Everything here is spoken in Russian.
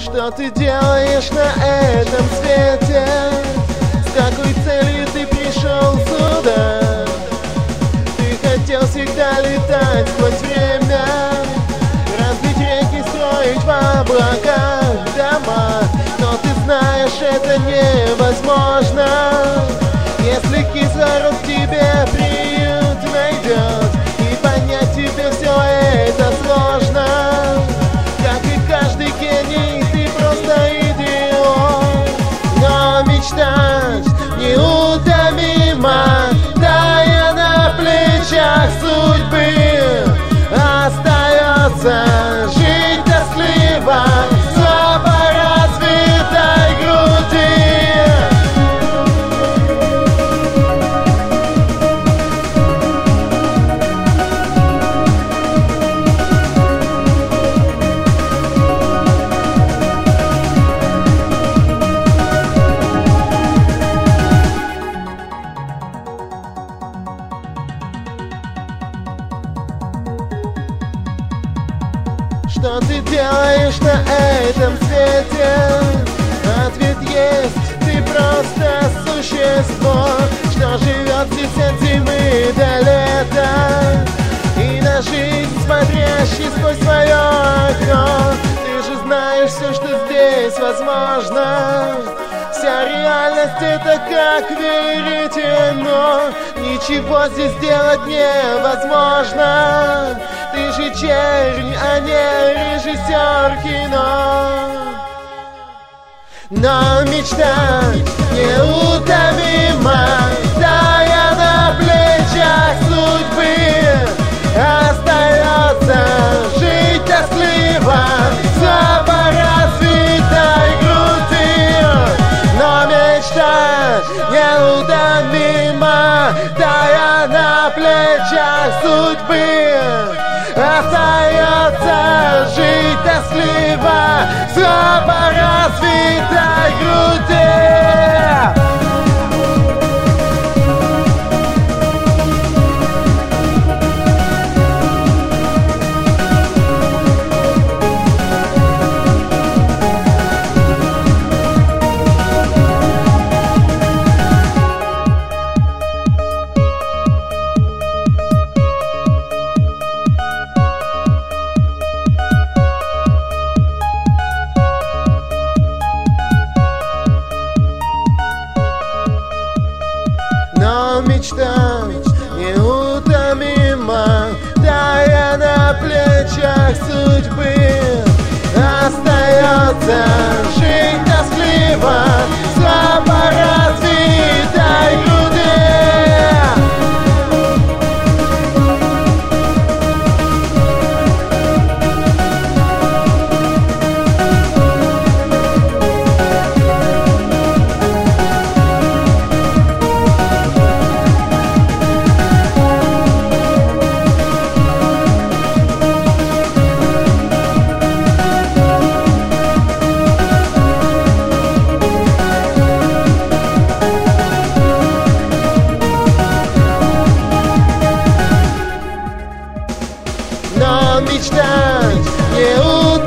Что ты делаешь на этом свете? С какой целью ты пришел сюда? Ты хотел всегда летать сквозь время, разбить реки, строить в облаках дома. Но ты знаешь, это невозможно, если кислород в тебе приют найдет. И понять тебе все это сложно. Как и каждый гений, ты просто идиот. Но мечтать неутомимо, тая на плечах судьбы, остается жить тоскливо слабо развитой груди. Что ты делаешь на этом свете? Ответ есть, ты просто существо, что живет здесь от зимы до лета, и на жизнь смотрящий сквозь свое окно. Ты же знаешь все, что здесь возможно. Вся реальность — это как веретено, ничего здесь сделать невозможно. Ты же чернь, а не режиссер кино. Но мечта неутомима, тая на плечах судьбы, остается жить тоскливо слабо развитой груди. Но мечта неутомима, тая на плечах судьбы, остается жить тоскливо слабо развитой груди. Но мечта неутомима, тая на плечах судьбы, остается жить тоскливо слабо развитой груди. Но мечтать не